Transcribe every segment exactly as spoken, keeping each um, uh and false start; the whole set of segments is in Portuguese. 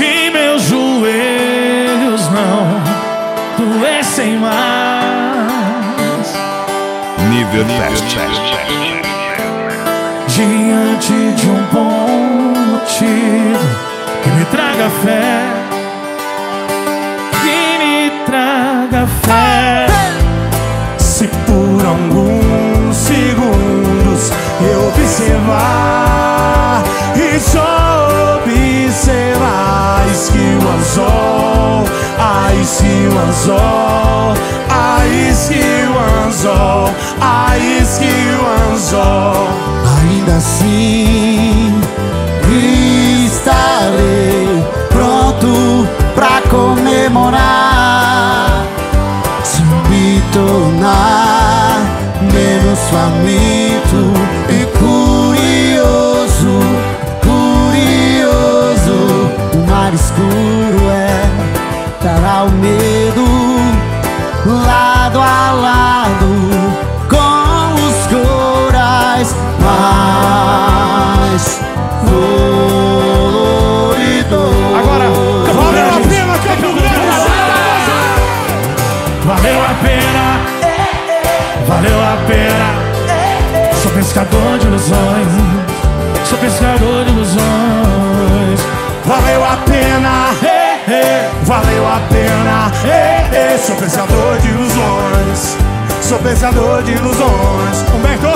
Se meus joelhos não doessem mais, Nível Test. diante de um bom motivo que me traga fé, que me traga fé. Se por alguns segundos eu observar e só observar, que o anzol, ai que o anzol, ai que o anzol, ai que o anzol. Ainda assim estarei pronto pra comemorar, se me tornar menos faminto e curioso, curioso. O mar escuro é dará o medo lado a lado com os corais mais floridos. Agora, valeu a pena, Campo Grande! valeu a pena, valeu a pena. Sou pescador de ilusões, sou pescador de ilusões. Valeu a pena, eh, eh, valeu a pena, eh, eh. Sou pensador de ilusões, sou pensador de ilusões. Humberto!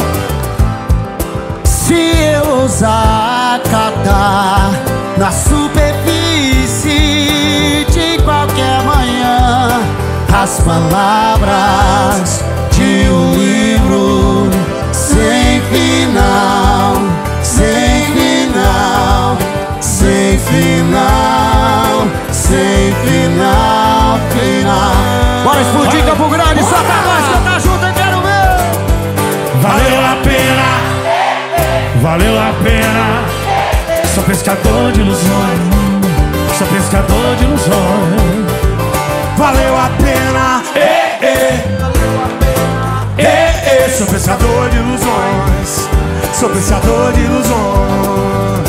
Se eu ousar catar na superfície de qualquer manhã as palavras de um livro sem final, sem final, sem final, sem final, final. Bora explodir Campo Grande, só pra nós cantar junto, eu quero ver. Valeu a pena, valeu a pena. Sou pescador de ilusões, sou pescador de ilusões. Valeu a pena, eh, eh. Eh, eh. Sou pensador de ilusões, sou pensador de ilusões.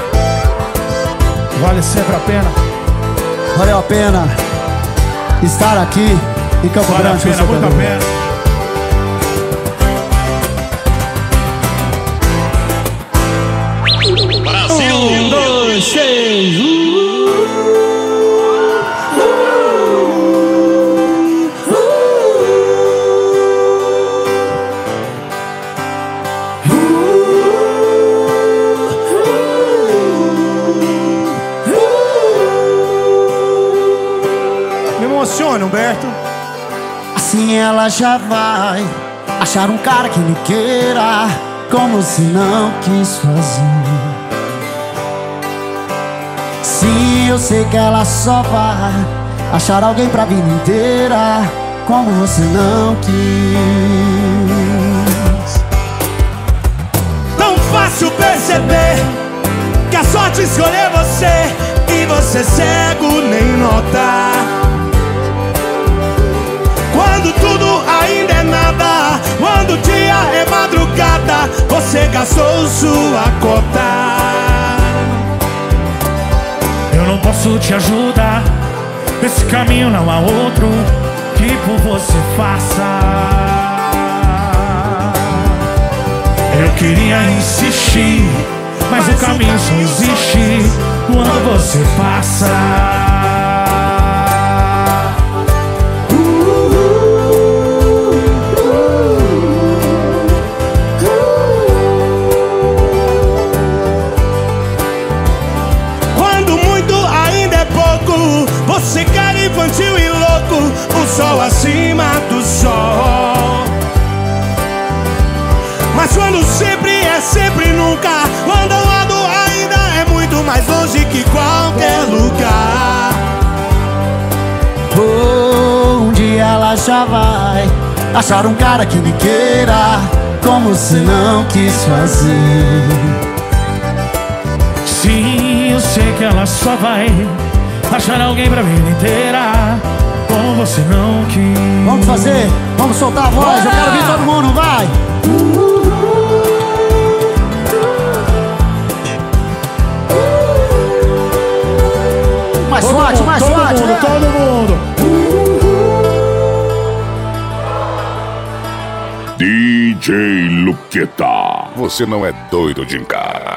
Vale sempre a pena, Valeu a pena estar aqui em Campo vale a Grande. pena, muito a pena. Um, dois, três, uh. Me emociona, Humberto. Assim ela já vai achar um cara que me queira como se não quis fazer. Sim, eu sei que ela só vai achar alguém pra vida inteira como você não quis. Tão fácil perceber que a sorte escolheu você e você cego nem nota. Quando tudo ainda é nada, quando o dia é madrugada, você gastou sua cota. Eu não posso te ajudar, nesse caminho não há outro que por você faça. Eu queria insistir, mas, mas o caminho só existe quando você passa. Você cara infantil e louco, o sol acima do sol. Mas quando sempre é sempre nunca, quando ao lado ainda é muito mais longe que qualquer lugar. Oh, um dia ela já vai achar um cara que me queira como se não quis fazer. Sim, eu sei que ela só vai achar alguém pra vida inteira como você não quis. Vamos fazer, vamos soltar a voz, eu quero ver todo mundo, vai! Mais Todo forte, mundo, mais todo forte, mundo, né? todo mundo. D J Luqueta. Você não é doido de encar.